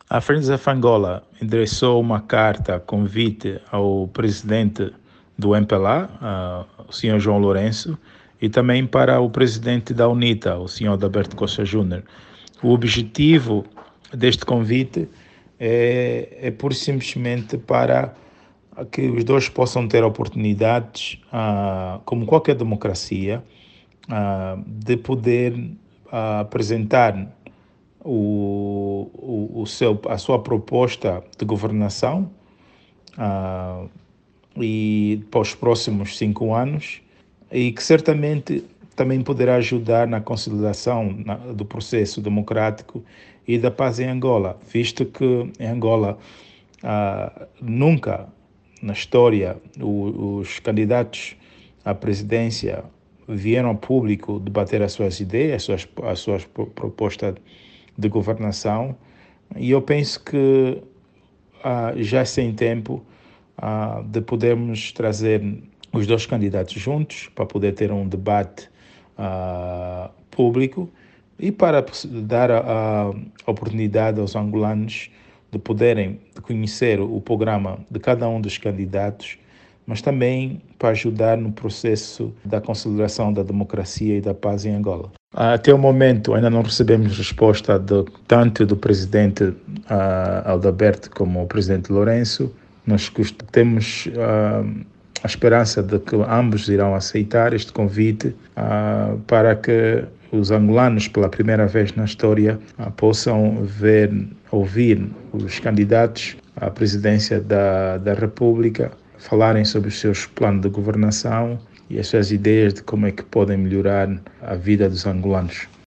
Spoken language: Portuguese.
A Friends of Angola endereçou uma carta convite ao presidente do MPLA, o senhor João Lourenço, e também para o presidente da UNITA, o senhor Adalberto Costa Júnior. O objetivo deste convite é pura e simplesmente para que os dois possam ter oportunidades, como qualquer democracia, de poder apresentar a sua proposta de governação e para os próximos 5 anos, e que certamente também poderá ajudar na consolidação do processo democrático e da paz em Angola, visto que em Angola nunca na história os candidatos à presidência vieram ao público debater as suas ideias, as suas propostas de governação, e eu penso que já é sem tempo de podermos trazer os dois candidatos juntos para poder ter um debate público e para dar a oportunidade aos angolanos de poderem conhecer o programa de cada um dos candidatos, mas também para ajudar no processo da consolidação da democracia e da paz em Angola. Até o momento ainda não recebemos resposta tanto do presidente Adalberto como do presidente Lourenço. Nós temos a esperança de que ambos irão aceitar este convite para que os angolanos, pela primeira vez na história, possam ouvir os candidatos à presidência da República falarem sobre os seus planos de governação e as suas ideias de como é que podem melhorar a vida dos angolanos.